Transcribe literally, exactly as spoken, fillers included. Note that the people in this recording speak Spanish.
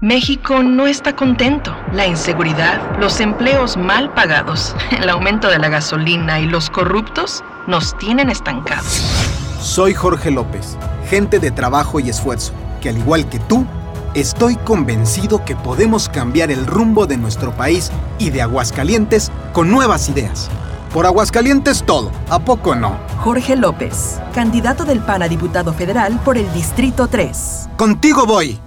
México no está contento. La inseguridad, los empleos mal pagados, el aumento de la gasolina y los corruptos nos tienen estancados. Soy Jorge López, gente de trabajo y esfuerzo, que al igual que tú, estoy convencido que podemos cambiar el rumbo de nuestro país y de Aguascalientes con nuevas ideas. Por Aguascalientes todo, ¿a poco no? Jorge López, candidato del P A N a diputado federal por el Distrito tres. ¡Contigo voy!